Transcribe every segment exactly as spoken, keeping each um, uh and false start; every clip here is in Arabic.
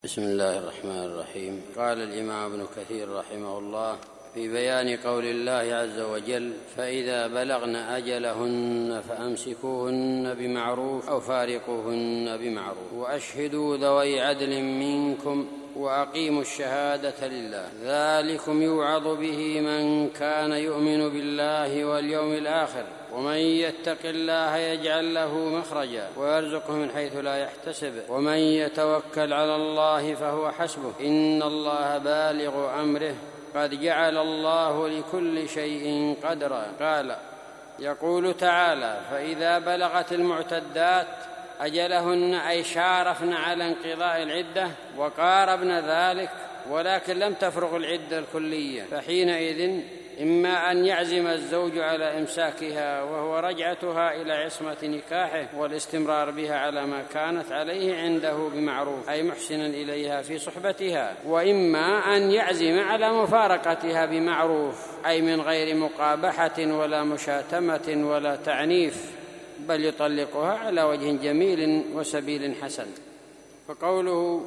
بسم الله الرحمن الرحيم. قال الإمام ابن كثير رحمه الله في بيان قول الله عز وجل: فإذا بلغن أجلهن فأمسكوهن بمعروف أو فارقوهن بمعروف وأشهدوا ذوي عدل منكم وأقيموا الشهادة لله، ذلكم يوعظ به من كان يؤمن بالله واليوم الآخر، ومن يتق الله يجعل له مخرجا ويرزقه من حيث لا يحتسب، ومن يتوكل على الله فهو حسبه، إن الله بالغ أمره، قد جعل الله لكل شيء قدرا. قال: يقول تعالى: فإذا بلغت المعتدات أجلهن أي شارفن على انقضاء العدة وقاربن ذلك ولكن لم تفرغ العدة الكلية، فحينئذ إما أن يعزم الزوج على إمساكها وهو رجعتها إلى عصمة نكاحه والاستمرار بها على ما كانت عليه عنده بمعروف أي محسنا إليها في صحبتها، وإما أن يعزم على مفارقتها بمعروف أي من غير مقابحة ولا مشاتمة ولا تعنيف، بل يطلقها على وجه جميل وسبيل حسن. فقوله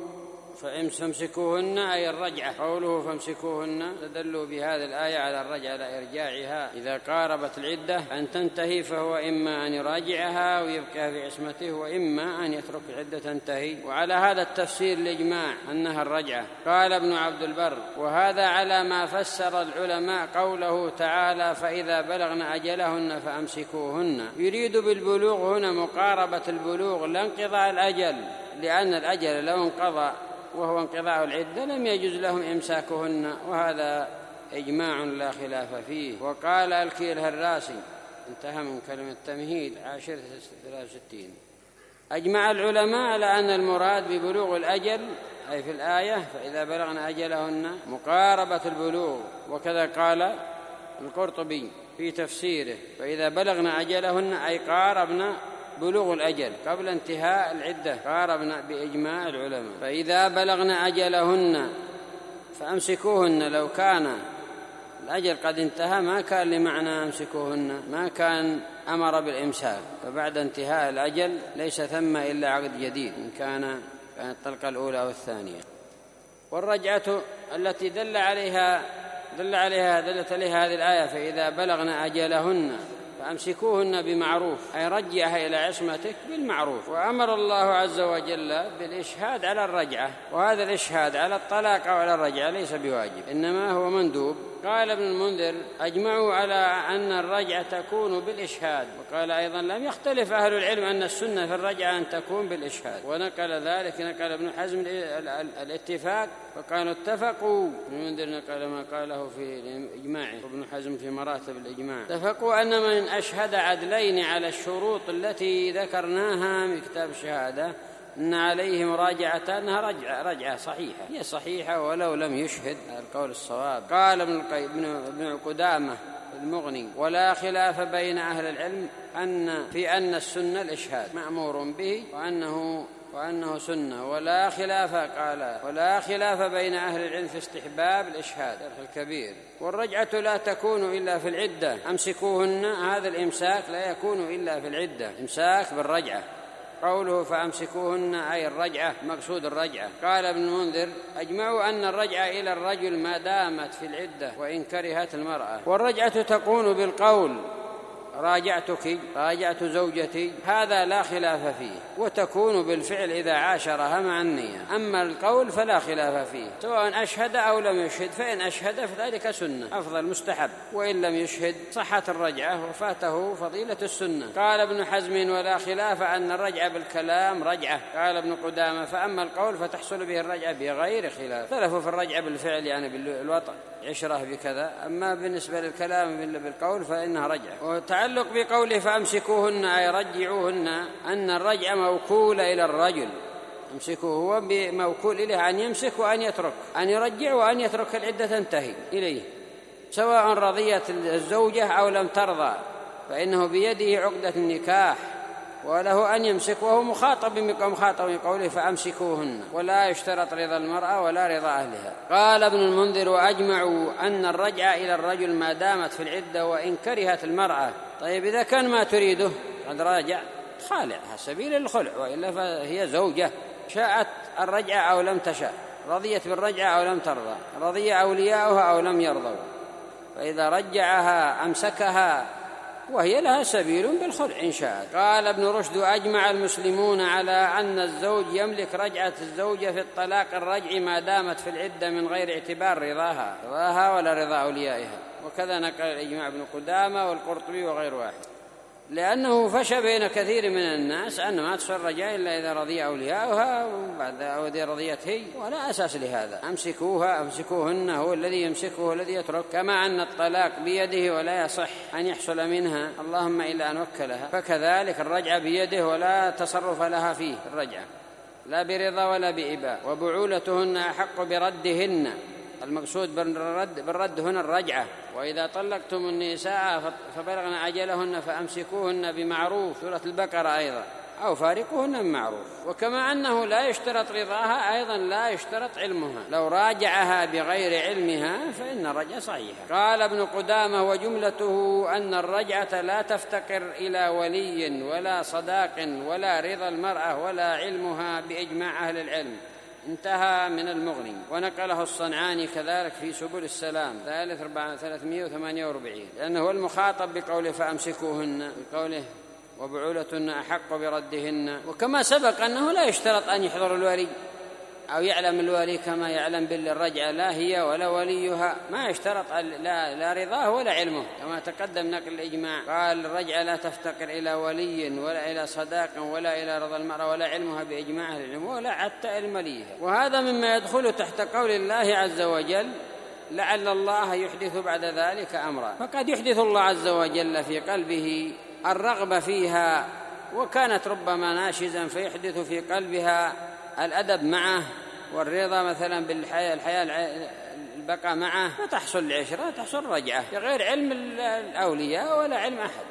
فامسكوهن أي الرجعة، قوله فامسكوهن تدلوا بهذه الآية على الرجعة على إرجاعها إذا قاربت العدة أن تنتهي، فهو إما أن يراجعها ويبقى في عصمته وإما أن يترك العدة تنتهي. وعلى هذا التفسير الإجماع أنها الرجعة. قال ابن عبد البر: وهذا على ما فسر العلماء قوله تعالى: فإذا بلغن أجلهن فأمسكوهن، يريد بالبلوغ هنا مقاربة البلوغ لا انقضاء الأجل، لأن الأجل لو انقضى وهو انقضاء العدة لم يجوز لهم إمساكهن، وهذا إجماع لا خلاف فيه. وقال الكيلهراسي، انتهى من كلمة تمهيد عاشرة ثلاثة وستين: أجمع العلماء على أن المراد ببلوغ الأجل أي في الآية فإذا بلغن أجلهن مقاربة البلوغ. وكذا قال القرطبي في تفسيره: فإذا بلغن أجلهن أي قاربنا بلوغ الأجل قبل انتهاء العدة، قاربنا بإجماع العلماء. فإذا بلغن أجلهن فأمسكوهن، لو كان الأجل قد انتهى ما كان لمعنى أمسكوهن، ما كان أمر بالإمساك، فبعد انتهاء الأجل ليس ثم إلا عقد جديد إن كان كانت الطلقة الأولى أو الثانية. والرجعة التي دل عليها دل عليها دلت عليها هذه الآية فإذا بلغن أجلهن فأمسكوهن بمعروف أي رجعها إلى عصمتك بالمعروف. وأمر الله عز وجل بالإشهاد على الرجعة، وهذا الإشهاد على الطلاق أو على الرجعة ليس بواجب إنما هو مندوب. قال ابن المنذر: أجمعوا على أن الرجعة تكون بالإشهاد. وقال أيضا: لم يختلف أهل العلم أن السنة في الرجعة أن تكون بالإشهاد. ونقل ذلك نقل ابن حزم الاتفاق، فقالوا اتفقوا. ابن المنذر نقل ما قاله في إجماعه، وابن حزم في مراتب الإجماع: اتفقوا أن من أشهد عدلين على الشروط التي ذكرناها من كتاب الشهادة أن عليه مراجعة أنها رجعة, رجعة صحيحة، هي صحيحة ولو لم يشهد، القول الصواب. قال ابن قدامة المغني: ولا خلاف بين أهل العلم أن في أن السنة الإشهاد مأمور به وأنه وأنه سنة، ولا خلاف قال ولا خلاف بين أهل العلم في استحباب الإشهاد الكبير. والرجعة لا تكون إلا في العدة، أمسكوهن هذا الإمساك لا يكون إلا في العدة، إمساك بالرجعة. قوله فأمسكوهن أي الرجعة، مقصود الرجعة. قال ابن المنذر: أجمعوا أن الرجعة إلى الرجل ما دامت في العدة وإن كرهت المرأة. والرجعة تكون بالقول راجعتك، راجعت زوجتي، هذا لا خلاف فيه، وتكون بالفعل إذا عاشرها مع النية. أما القول فلا خلاف فيه سواء أشهد أو لم يشهد، فإن أشهد فذلك سنة أفضل مستحب، وإن لم يشهد صحت الرجعة وفاته فضيلة السنة. قال ابن حزم: ولا خلاف أن الرجعة بالكلام رجعة. قال ابن قدامة: فأما القول فتحصل به الرجعة بغير خلاف. اختلفوا في الرجعة بالفعل يعني بالوطء عشرة بكذا، أما بالنسبة للكلام بالقول فإنها رجعة. وتعلق بقوله فأمسكوهن أي رجعوهن أن الرجعة موكولة إلى الرجل، أمسكوه هو موكول إليه أن يمسك وأن يترك، أن يرجع وأن يترك العدة تنتهي إليه، سواء رضيت الزوجة أو لم ترضى فإنه بيده عقدة النكاح، وله أن يمسك وهو مخاطب مخاطب بقوله فأمسكوهن، ولا يشترط رضا المرأة ولا رضا أهلها. قال ابن المنذر: وأجمعوا أن الرجعة إلى الرجل ما دامت في العدة وإن كرهت المرأة. طيب إذا كان ما تريده قد راجع خالعها سبيل الخلع، وإلا فهي زوجة شاءت الرجعة أو لم تشاء، رضيت بالرجعة أو لم ترضى، رضي أولياؤها أو لم يرضوا، فإذا رجعها أمسكها وهي لها سبيل بالخلع إن شاءت. قال ابن رشد: أجمع المسلمون على أن الزوج يملك رجعة الزوجة في الطلاق الرجعي ما دامت في العدة من غير اعتبار رضاها رضاها ولا رضا أوليائها، وكذا نقل الإجماع ابن قدامة والقرطبي وغير واحد، لأنه فشى بين كثير من الناس أن ما تصير رجاء إلا إذا رضي أولياؤها وبعد أو إذا رضيت هي، ولا أساس لهذا. أمسكوها أمسكوهن هو الذي يمسكه الذي يترك، كما أن الطلاق بيده ولا يصح أن يحصل منها اللهم إلا أن وكلها، فكذلك الرجعة بيده ولا تصرف لها فيه الرجعة لا برضا ولا بإباء. وبعولتهن أحق بردهن، المقصود بالرد, بالرد هنا الرجعة. وإذا طلقتم النساء فبلغن أجلهن فأمسكوهن بمعروف، سورة البقرة أيضا، أو فارقوهن بمعروف. وكما أنه لا يشترط رضاها أيضا لا يشترط علمها، لو راجعها بغير علمها فإن الرجعة صحيحة. قال ابن قدامة: وجملته أن الرجعة لا تفتقر إلى ولي ولا صداق ولا رضا المرأة ولا علمها بإجماع أهل العلم. انتهى من المغني. ونقله الصنعاني كذلك في سبل السلام ثالث ثلاثمائة وثمانية وأربعين، لأنه هو المخاطب بقوله فأمسكوهن، بقوله وبعولتهن أحق بردهن. وكما سبق أنه لا يشترط أن يحضر الولي أو يعلم الولي كما يعلم بالرجعة، لا هي ولا وليها، ما يشترط لا, لا رضاه ولا علمه، كما تقدم نقل الإجماع. قال: الرجعة لا تفتقر إلى ولي ولا إلى صداق ولا إلى رضا المرأة ولا علمها بإجماع أهل العلم ولا حتى المليها. وهذا مما يدخل تحت قول الله عز وجل: لعل الله يحدث بعد ذلك أمرا. فقد يحدث الله عز وجل في قلبه الرغبة فيها، وكانت ربما ناشزا فيحدث في قلبها الأدب معه والرضا مثلا بالحياة الحياة البقاء معه، فتحصل العشرة، تحصل رجعة بغير علم الأولياء ولا علم أحد،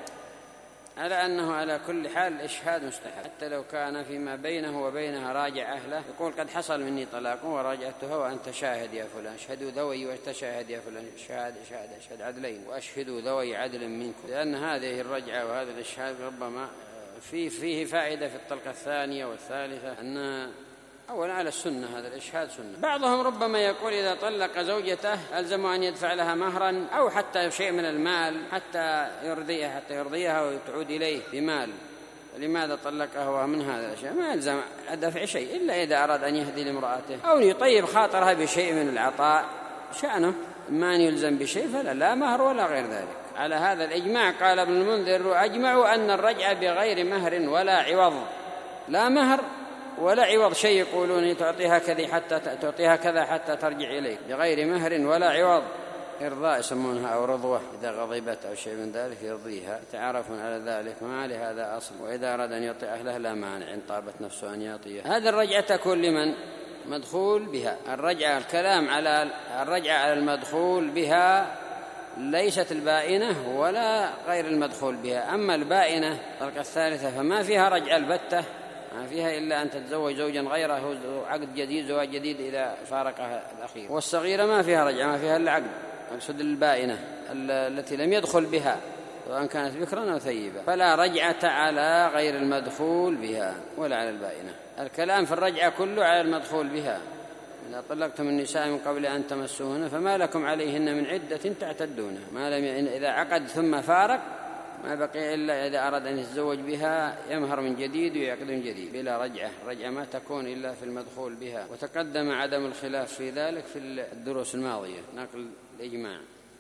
على أنه على كل حال الإشهاد مستحب، حتى لو كان فيما بينه وبينها راجع أهله، يقول: قد حصل مني طلاق وراجعتها وأنت شاهد يا فلان، اشهدوا ذوي وتشاهد يا فلان، شهاد شهاد أشهد عدلين وأشهدوا ذوي عدل منكم، لأن هذه الرجعة وهذا الإشهاد ربما فيه, فيه فائدة في الطلقة الثانية والثالثة، أن أولا على السنة، هذا الإشهاد سنة. بعضهم ربما يقول إذا طلق زوجته ألزم أن يدفع لها مهرا أو حتى شيء من المال حتى يرضيها حتى يرضيها وتعود إليه بمال. لماذا طلقها وهو من هذا الأشياء؟ ما يلزم دفع شيء إلا إذا أراد أن يهدي لامرأته أو يطيب خاطرها بشيء من العطاء شأنه، ما أن يلزم بشيء فلا لا مهر ولا غير ذلك. على هذا الإجماع قال ابن المنذر: أجمعوا أن الرجعة بغير مهر ولا عوض، لا مهر ولا عوض، شيء يقولون تعطيها كذا حتى تعطيها كذا حتى ترجع إليك، بغير مهر ولا عوض، إرضاء يسمونها أو رضوة، إذا غضبت أو شيء من ذلك يرضيها، تعارفون على ذلك، ما لهذا أصل. وإذا أراد أن يعطي أهله لا مانع إن طابت نفسه أن يعطيها. هذه الرجعة تكون لمن مدخول بها. الرجعة الكلام على الرجعة على المدخول بها ليست البائنة ولا غير المدخول بها. أما البائنة الطلقة الثالثة فما فيها رجعة البتة، ما فيها إلا أن تتزوج زوجا غيره، عقد جديد، زواج جديد إذا فارقها الأخير. والصغيرة ما فيها رجعة، ما فيها إلا عقد، أقصد البائنة التي لم يدخل بها سواء كانت بكرا أو ثيبة، فلا رجعة على غير المدخول بها ولا على البائنة. الكلام في الرجعة كله على المدخول بها. إذا طلقتم النساء من قبل أن تمسوهن فما لكم عليهن من عدة تعتدونها، ما لم إذا عقد ثم فارق ما بقي إلا إذا أراد أن يتزوج بها يمهر من جديد ويعقد من جديد بلا رجعة. رجعة ما تكون إلا في المدخول بها، وتقدم عدم الخلاف في ذلك في الدروس الماضية نقل الإجماع.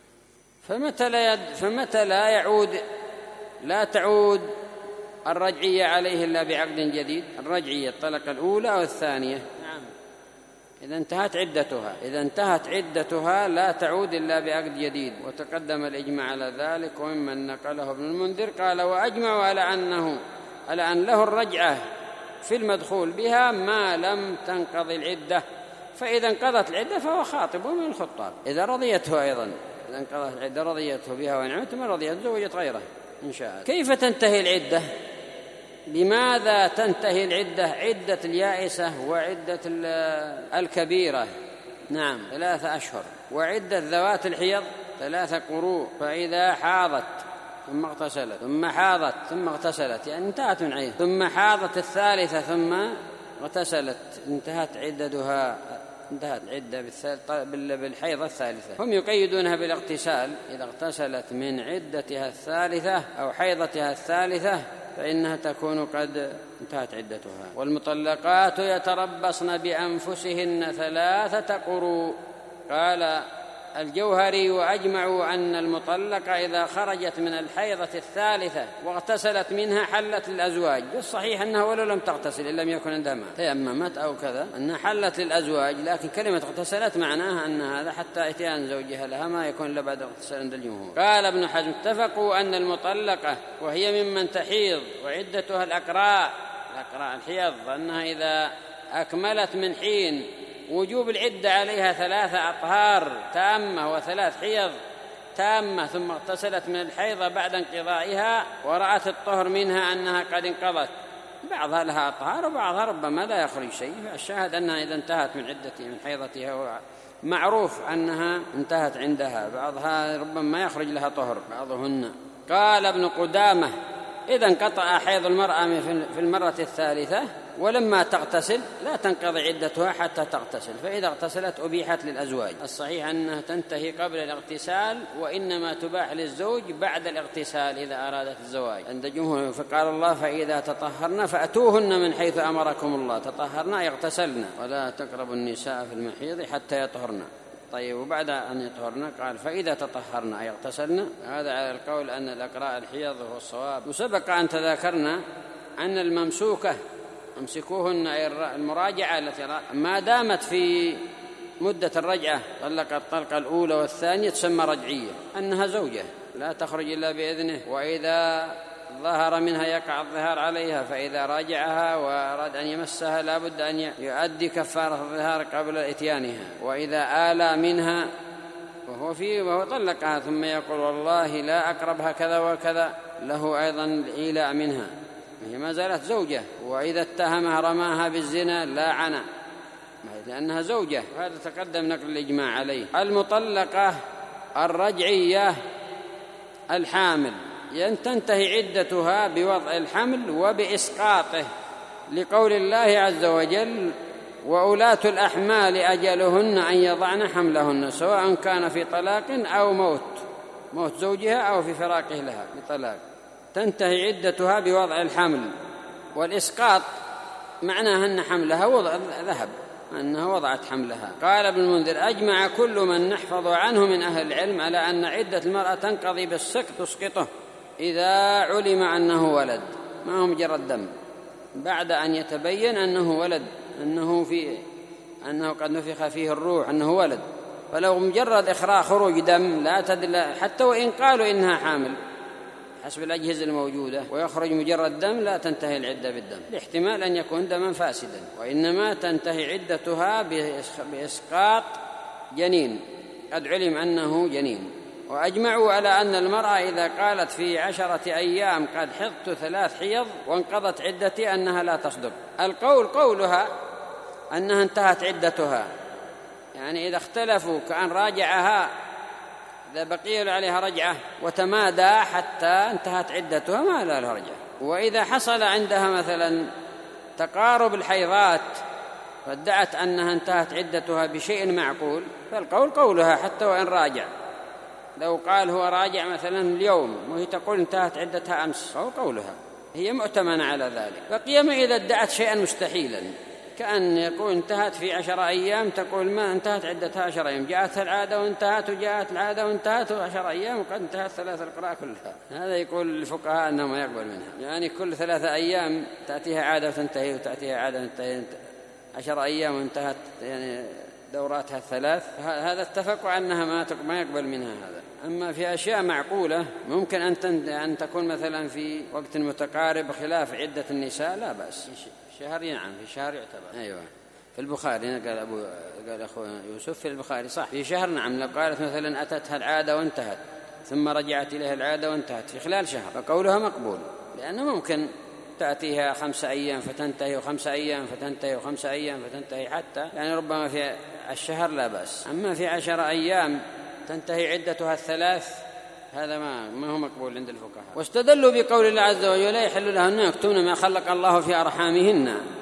فمتى لا, يد فمتى لا يعود لا تعود الرجعية عليه إلا بعقد جديد، الرجعية الطلقة الأولى أو الثانية، نعم، إذا انتهت عدتها إذا انتهت عدتها لا تعود إلا بعقد جديد، وتقدم الإجماع على ذلك. وممن نقله ابن المنذر قال: وأجمعوا على أنه على أن له الرجعة في المدخول بها ما لم تنقضي العدة، فإذا انقضت العدة فهو خاطب من الخطاب، إذا رضيته أيضا إذا انقضت العدة رضيته بها وإنعمت، من رضيت زوجت غيره إن شاء. كيف تنتهي العدة؟ لماذا تنتهي العدة؟ عدة اليائسة وعدة الكبيرة نعم ثلاثة أشهر، وعدة ذوات الحيض ثلاثة قروء، فإذا حاضت ثم اغتسلت ثم حاضت ثم اغتسلت يعني انتهت من عيد، ثم حاضت الثالثة ثم اغتسلت انتهت عدتها انتهت عدة بالحيضة الثالثة، هم يقيدونها بالاغتسال، إذا اغتسلت من عدتها الثالثة أو حيضتها الثالثة فإنها تكون قد انتهت عدتها. والمطلقات يتربصن بأنفسهن ثلاثة قروء. قال الجوهري وأجمعوا أن المطلقة إذا خرجت من الحيضة الثالثة واغتسلت منها حلت للأزواج. الصحيح أنها ولو لم تغتسل إن لم يكن عندها ماء تيممت أو كذا أنها حلت للأزواج، لكن كلمة اغتسلت معناها أن هذا حتى إتيان زوجها لها ما يكون إلا بعد اغتسال عند الجمهور. قال ابن حزم اتفقوا أن المطلقة وهي ممن تحيض وعدتها الأقراء الأقراء الحيض أنها إذا أكملت من حين وجوب العدة عليها ثلاثة أطهار تامة وثلاث حيض تامة ثم اغتسلت من الحيضة بعد انقضائها ورأت الطهر منها أنها قد انقضت، بعضها لها أطهار وبعضها ربما لا يخرج شيء، فالشاهد أنها إذا انتهت من عدتها من حيضتها معروف أنها انتهت عندها، بعضها ربما يخرج لها طهر بعضهن. قال ابن قدامة إذا انقطع حيض المرأة في المرة الثالثة ولما تغتسل لا تنقضي عدتها حتى تغتسل، فإذا اغتسلت أبيحت للأزواج. الصحيح أنها تنتهي قبل الاغتسال، وإنما تباح للزوج بعد الاغتسال إذا أرادت الزواج عند جمهور. فقال الله فإذا تطهرن فأتوهن من حيث أمركم الله، تطهرن يغتسلن ولا تقربوا النساء في المحيض حتى يطهرن. طيب وبعد أن يطهرن قال فإذا تطهرن أي اغتسلن، هذا على القول أن الأقراء الحيض هو الصواب. وسبق أن تذاكرنا أن الممسوكة امسكوهن أي المراجعة التي ما دامت في مدة الرجعة طلقت الطلقة الأولى والثانية تسمى رجعية، أنها زوجة لا تخرج إلا بإذنه، وإذا ظهر منها يقع الظهار عليها، فإذا راجعها وأراد أن يمسها لا بد أن يؤدي كفارة الظهار قبل إتيانها، وإذا آلى منها وهو فيه وهو طلقها ثم يقول والله لا أقربها كذا وكذا له أيضا الإيلاء منها، هي ما زالت زوجة. وإذا اتهمها رماها بالزنا لا عنا لأنها زوجة، وهذا تقدم نقل الإجماع عليه. المطلقة الرجعية الحامل تنتهي عدتها بوضع الحمل وبإسقاطه، لقول الله عز وجل وأولاة الأحمال أجلهن أن يضعن حملهن، سواء كان في طلاق أو موت موت زوجها أو في فراقه لها بطلاق، تنتهي عدتها بوضع الحمل. والإسقاط معناها أن حملها وضع ذهب، أنها وضعت حملها. قال ابن المنذر أجمع كل من نحفظ عنه من أهل العلم على أن عدة المرأة تنقضي بالسقط تسقطه إذا علم أنه ولد، ما هو مجرد دم، بعد أن يتبين أنه ولد، أنه, في أنه قد نفخ فيه الروح أنه ولد. فلو مجرد إخراج خروج دم لا تدل، حتى وإن قالوا إنها حامل حسب الأجهزة الموجودة ويخرج مجرد دم لا تنتهي العدة بالدم، الاحتمال أن يكون دما فاسدا، وإنما تنتهي عدتها بإسقاط جنين قد علم أنه جنين. وأجمعوا على أن المرأة إذا قالت في عشرة أيام قد حضت ثلاث حيض وانقضت عدتي أنها لا تصدق. القول قولها أنها انتهت عدتها، يعني إذا اختلفوا كأن راجعها إذا بقي عليها رجعة وتمادى حتى انتهت عدتها ما لا لها رجعة. وإذا حصل عندها مثلا تقارب الحيضات فادعت أنها انتهت عدتها بشيء معقول، فالقول قولها حتى وإن راجع. لو قال هو راجع مثلا اليوم وهي تقول انتهت عدتها أمس فهو قولها، هي مؤتمنة على ذلك. بقيما إذا ادعت شيئا مستحيلا كأن يقول انتهت في عشر أيام تقول ما انتهت عدتها عشر أيام، جاءتها العادة وانتهت وجاءت العادة وانتهت عشر أيام وقد انتهت ثلاث القراء كلها، هذا يقول الفقهاء أنه ما يقبل منها، يعني كل ثلاثة أيام تأتيها عادة وتنتهي وتأتيها عادة وتنتهي، عشر أيام وانتهت يعني دوراتها الثلاث، هذا اتفقوا أنها ما ما يقبل منها هذا. أما في أشياء معقولة ممكن أن أن تكون مثلا في وقت متقارب خلاف عدة النساء لا بأس، شهر نعم في شهر يعتبر. أيوة في البخاري قال أبو قال أخو يوسف في البخاري صح في شهر نعم، لو قالت مثلا أتتها العادة وانتهت ثم رجعت إليها العادة وانتهت في خلال شهر فقولها مقبول، لأنه ممكن تأتيها خمسة أيام فتنتهي وخمسة أيام فتنتهي وخمسة أيام فتنتهي حتى يعني ربما في الشهر لا بأس. أما في عشر أيام تنتهي عدتها الثلاث هذا ما ما هو مقبول عند الفقهاء. واستدلوا بقول الله عز وجل لا يحل لهن يكتمن ما خلق الله في أرحامهن،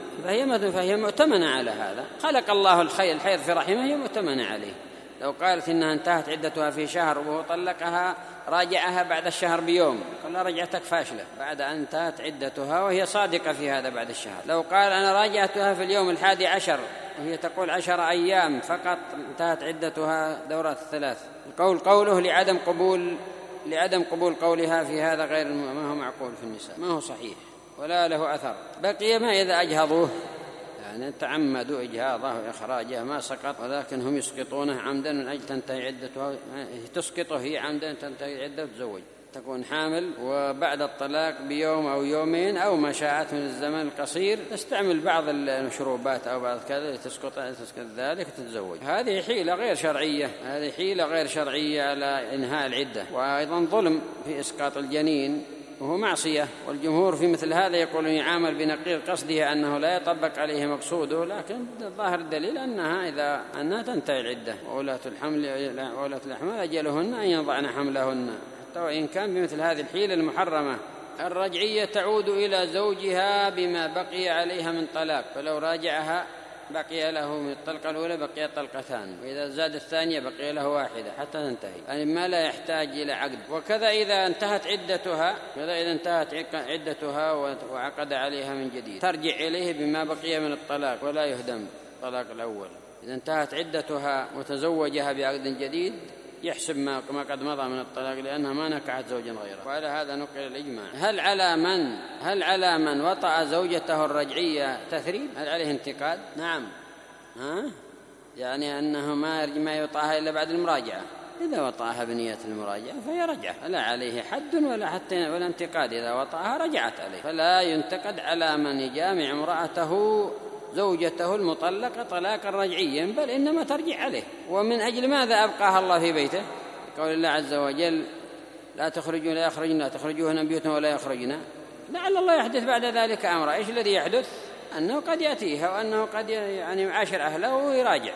فهي فهي مؤتمنة على هذا. خلق الله الخير الحيض في رحمه، هي مؤتمنة عليه. لو قالت إنها انتهت عدتها في شهر وهو طلقها راجعها بعد الشهر بيوم، قال رجعتك فاشلة بعد أن انتهت عدتها وهي صادقة في هذا بعد الشهر. لو قال أنا راجعتها في اليوم الحادي عشر وهي تقول عشر أيام فقط انتهت عدتها دورات الثلاث، القول قوله لعدم قبول لعدم قبول قولها في هذا غير ما هو معقول في النساء، ما هو صحيح ولا له أثر. بقي ما إذا أجهضوه، يعني تعمدوا إجهاضه وإخراجه ما سقط، ولكن هم يسقطونه عمدا من أجل تنتهي عدته، تسقطه هي عمدا تنتهي عدته وتزوج، تكون حامل وبعد الطلاق بيوم أو يومين أو ما شاءت من الزمن القصير تستعمل بعض المشروبات أو بعض كذا تسقط تسقط ذلك تتزوج. هذه حيلة غير شرعية، هذه حيلة غير شرعية على إنهاء العدة، وأيضا ظلم في إسقاط الجنين وهو معصية. والجمهور في مثل هذا يقولون يعامل بنقيض قصده أنه لا يطبق عليه مقصوده، لكن ظاهر الدليل أنها إذا أنها تنتهي العدة، وولاة الحمل وولاة الأحمال أجلهن أن يضعن حملهن، حتى وإن كان بمثل هذه الحيلة المحرمة. الرجعية تعود إلى زوجها بما بقي عليها من طلاق، فلو راجعها بقي له من الطلقة الأولى بقي طلقتان، وإذا زاد الثانية بقي له واحدة حتى تنتهي، يعني ما لا يحتاج إلى عقد. وكذا إذا انتهت عدتها كذا إذا انتهت عدتها وعقد عليها من جديد ترجع إليه بما بقي من الطلاق ولا يهدم الطلاق الأول. إذا انتهت عدتها وتزوجها بعقد جديد يحسب ما قد مضى من الطلاق، لأنها ما نكحت زوجا غيره. وعلى هذا نقل الإجماع. هل على من هل على من وطأ زوجته الرجعية تثريب؟ هل عليه انتقاد؟ نعم. ها؟ يعني أنه ما ما يوطأها إلا بعد المراجعة. إذا وطأها بنية المراجعة فهي رجعة، لا عليه حد ولا حتى ولا انتقاد. إذا وطأها رجعت عليه، فلا ينتقد على من يجامع امرأته زوجته المطلقة طلاقا رجعيا، بل إنما ترجع عليه. ومن أجل ماذا أبقاها الله في بيته؟ قول الله عز وجل لا تخرجوا لا يخرجن لا تخرجوهن بيوتنا ولا يخرجن، لعل الله يحدث بعد ذلك أمرا. إيش الذي يحدث؟ أنه قد يأتيها وأنه قد يعني يعاشر أهله ويراجع،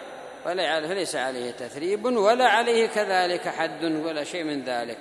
فليس عليه تثريب ولا عليه كذلك حد ولا شيء من ذلك.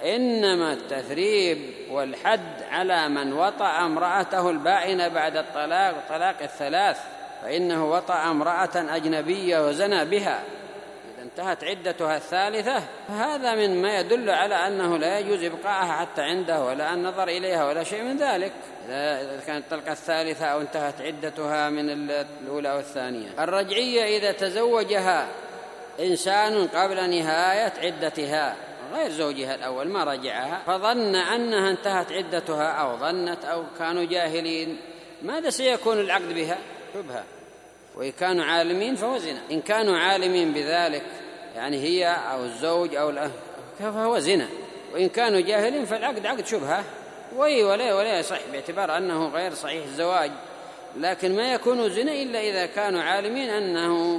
إنما التثريب والحد على من وطأ امرأته البائنة بعد الطلاق طلاق الثلاث، فإنه وطأ امرأة أجنبية وزنى بها، إذا انتهت عدتها الثالثة فهذا من ما يدل على أنه لا يجوز إبقاءها حتى عنده ولا النظر إليها ولا شيء من ذلك، إذا كانت الطلقة الثالثة أو انتهت عدتها من الأولى والثانية. الرجعية إذا تزوجها إنسان قبل نهاية عدتها غير زوجها الأول ما رجعها، فظن أنها انتهت عدتها أو ظنت أو كانوا جاهلين، ماذا سيكون العقد بها؟ شبهة. وإن كانوا عالمين فهو زنا. إن كانوا عالمين بذلك يعني هي أو الزوج أو الأهل فهو زنا، وإن كانوا جاهلين فالعقد عقد شبهة ولا ولا يصح باعتبار أنه غير صحيح الزواج، لكن ما يكون زنا إلا إذا كانوا عالمين أنه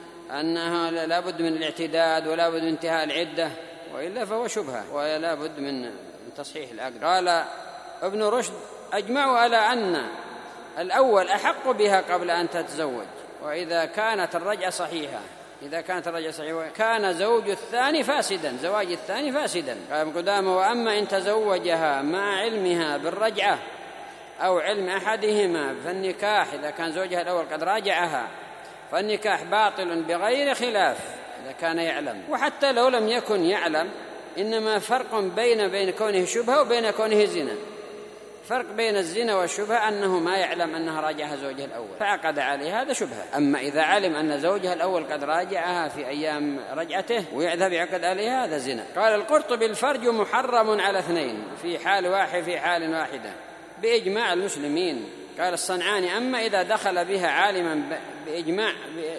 أنه لا بد من الاعتداد ولا بد من انتهاء العدة، وإلا فهو شبهة ولا بد من تصحيح العقد. قال ابن رشد أجمعوا على أن الأول أحق بها قبل أن تتزوج، وإذا كانت الرجعة صحيحة إذا كانت الرجعة صحيحة كان زوج الثاني فاسدا زواج الثاني فاسدا. قال قدامه وأما إن تزوجها مع علمها بالرجعة أو علم أحدهما فالنكاح إذا كان زوجها الأول قد راجعها فالنكاح باطل بغير خلاف إذا كان يعلم. وحتى لو لم يكن يعلم إنما فرق بين بين كونه شبهة وبين كونه زنا. فرق بين الزنا والشبهة أنه ما يعلم أنها راجعها زوجها الأول فعقد عليها، هذا شبهة. أما إذا علم أن زوجها الأول قد راجعها في أيام رجعته ويذهب يعقد عليها هذا زنا. قال القرطبي الفرج محرم على اثنين في حال واحد في حال واحدة بإجماع المسلمين. قال الصنعاني أما إذا دخل بها عالما بإجماع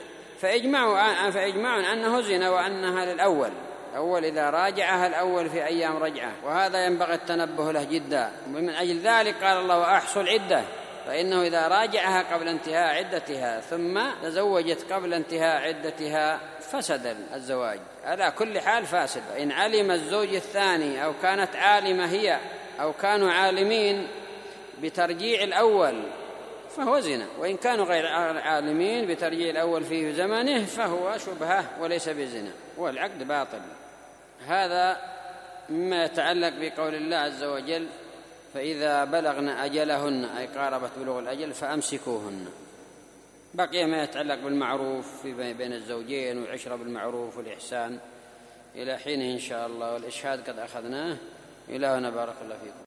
فإجماع فإجماع أنه زنا وأنها للأول أول إذا راجعها الأول في أيام رجعة، وهذا ينبغي التنبه له جدا. ومن أجل ذلك قال الله وأحصوا العدة، فإنه إذا راجعها قبل انتهاء عدتها ثم تزوجت قبل انتهاء عدتها فسد الزواج على كل حال فاسد. فإن علم الزوج الثاني أو كانت عالمة هي أو كانوا عالمين بترجيع الأول فهو زنا، وإن كانوا غير عالمين بترجيع الأول في زمنه فهو شبهة وليس بزنا والعقد باطل. هذا مما يتعلق بقول الله عز وجل فإذا بلغن أجلهن أي قاربت بلوغ الأجل فأمسكوهن. بقي ما يتعلق بالمعروف في بين الزوجين والعشرة بالمعروف والإحسان إلى حين إن شاء الله، والإشهاد قد أخذناه. إلهنا بارك الله فيكم.